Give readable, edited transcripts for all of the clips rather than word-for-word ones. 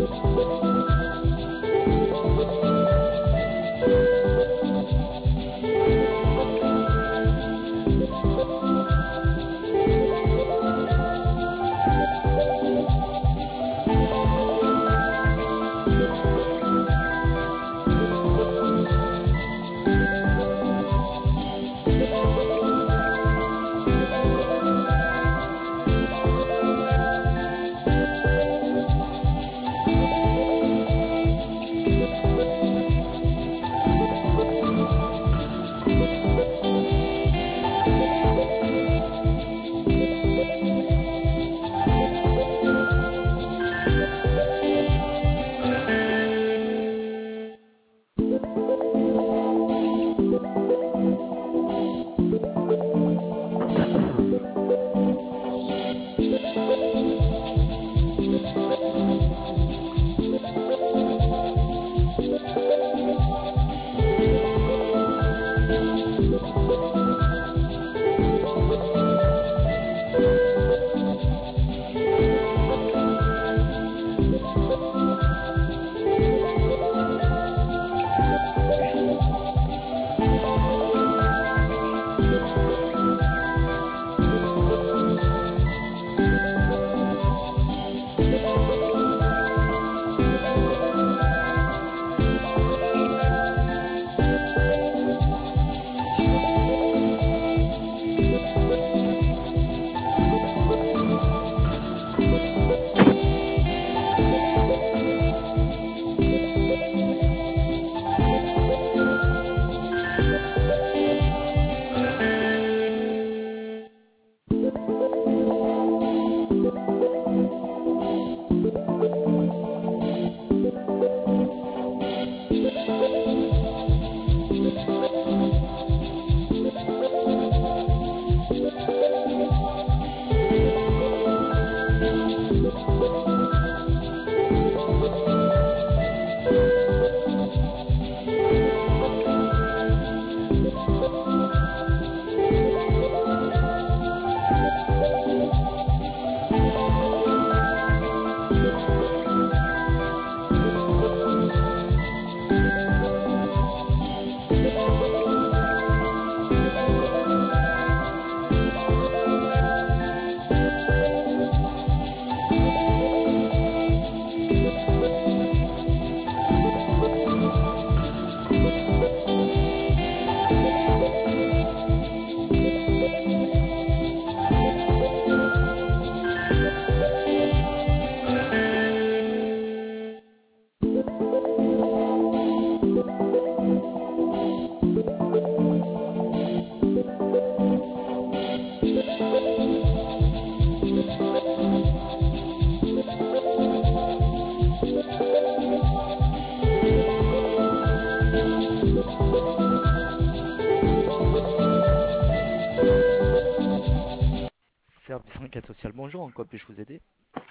Service enquête sociale, bonjour, en quoi puis-je vous aider?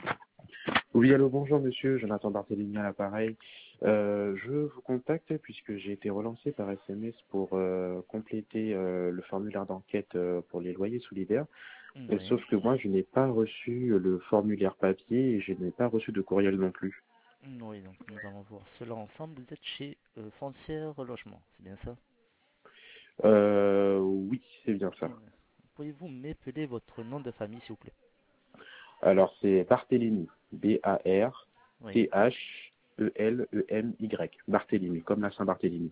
Oui, allô, bonjour monsieur, Jonathan Barthélémy à l'appareil. Je vous contacte puisque j'ai été relancé par SMS pour compléter le formulaire d'enquête pour les loyers solidaires. Oui. Sauf que moi, je n'ai pas reçu le formulaire papier et je n'ai pas reçu de courriel non plus. Oui, donc nous allons voir cela ensemble. Vous êtes chez Foncière Logement, c'est bien ça? Oui, c'est bien ça. Pourriez-vous m'épeler votre nom de famille, s'il vous plaît? Alors, c'est Barthélémy, Oui. B-A-R-T-H-E-L-E-M-Y, Barthélémy, comme la Saint-Barthélemy.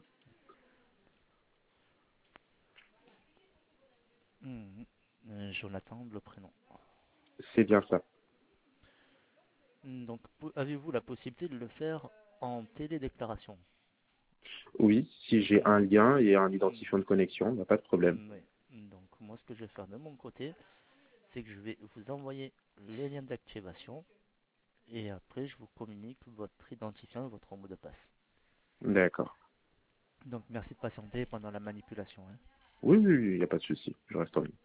Jonathan, le prénom. C'est bien ça. Donc, avez-vous la possibilité de le faire en télédéclaration? Oui, si j'ai un lien et un identifiant de connexion, il n'y a pas de problème. Oui. Donc, moi, ce que je vais faire de mon côté, c'est que je vais vous envoyer les liens d'activation et après, je vous communique votre identifiant et votre mot de passe. D'accord. Donc, merci de patienter pendant la manipulation, hein. Oui, oui, oui, il n'y a pas de souci. Je reste en ligne.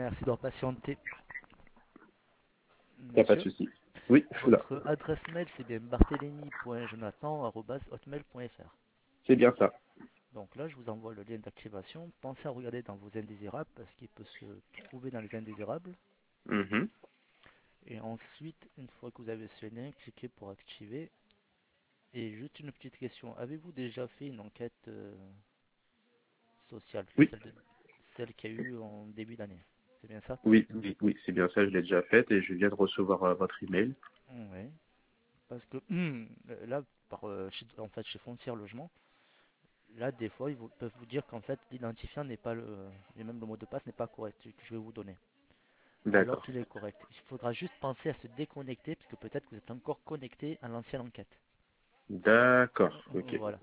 Merci d'avoir patienté. Il n'y a pas de Monsieur, souci. Oui, je suis là. votre adresse mail, c'est bien barthélemy.jonathan@hotmail.fr. C'est bien ça. Donc là, je vous envoie le lien d'activation. Pensez à regarder dans vos indésirables parce qu'il peut se trouver dans les indésirables. Mhm. Et ensuite, une fois que vous avez ce lien, cliquez pour activer. Et juste une petite question. Avez-vous déjà fait une enquête sociale, Oui, celle qu'il y a eu en début d'année? C'est bien ça? oui, c'est bien ça, je l'ai déjà fait et je viens de recevoir votre email. Oui. Parce que là, en fait, chez Foncière Logement, là, des fois, peuvent vous dire qu'en fait, l'identifiant n'est pas et même le mot de passe n'est pas correct, que je vais vous donner. Alors D'accord. qu'il est correct. Il faudra juste penser à se déconnecter, parce que peut-être que vous êtes encore connecté à l'ancienne enquête. D'accord, ok. Voilà.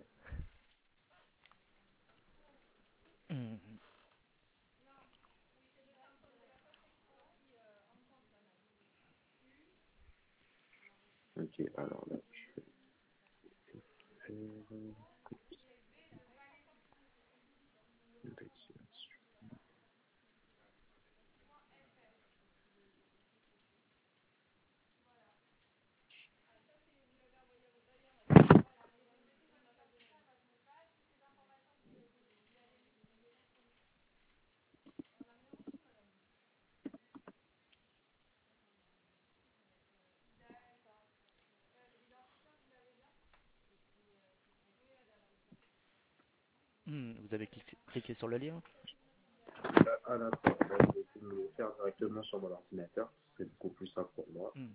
Hum, Ok, alors là, je vais faire une activation. Vous avez cliqué sur le lien? Là, à l'instant, là, je vais le faire directement sur mon ordinateur. C'est beaucoup plus simple pour moi. Hum.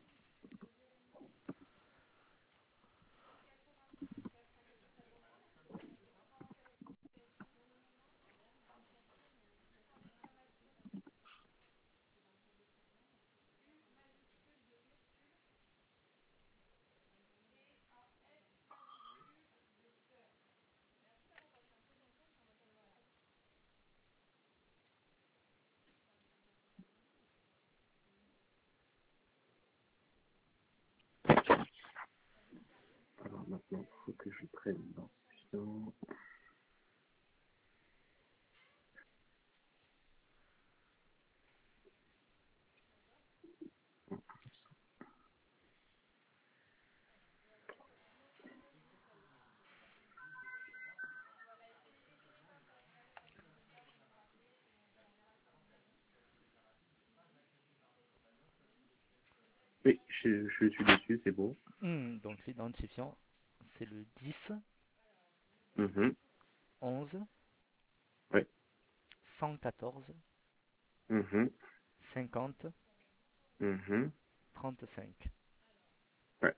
Alors maintenant, il faut que je prenne l'identifiant. Oui, je suis dessus, c'est bon. Donc l'identifiant, c'est le 10 Mhm. 11 Ouais. 114 Mhm. 50 Mhm. 35. Ouais.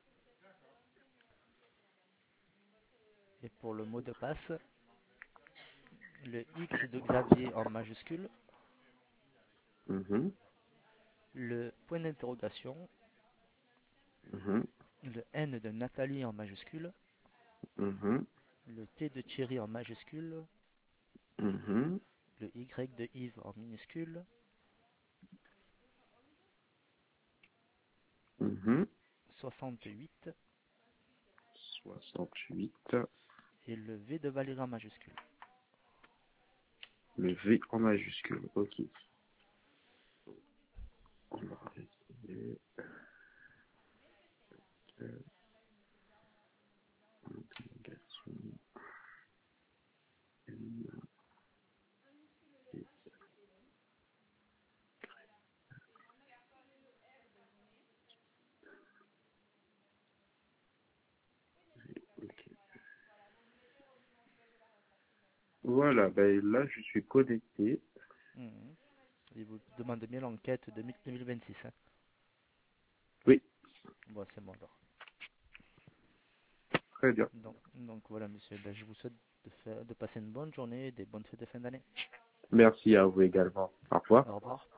Et pour le mot de passe, le X de Xavier en majuscule, Mhm. le point d'interrogation, Mhm. le N de Nathalie en majuscule, Mhm. le T de Thierry en majuscule, Mhm. le Y de Yves en minuscule, Mhm. 68 68. et le V de Valérie en majuscule. Le V en majuscule. Ok. On va essayer. Interrogation. N, et, ok. Voilà, ben là je suis connecté. Mhm. Il vous demande bien l'enquête de 2026. Hein. Oui, Bon, c'est bon alors. très bien. Donc voilà, monsieur. Ben, je vous souhaite de passer une bonne journée et des bonnes fêtes de fin d'année. Merci à vous également. Au revoir. Au revoir.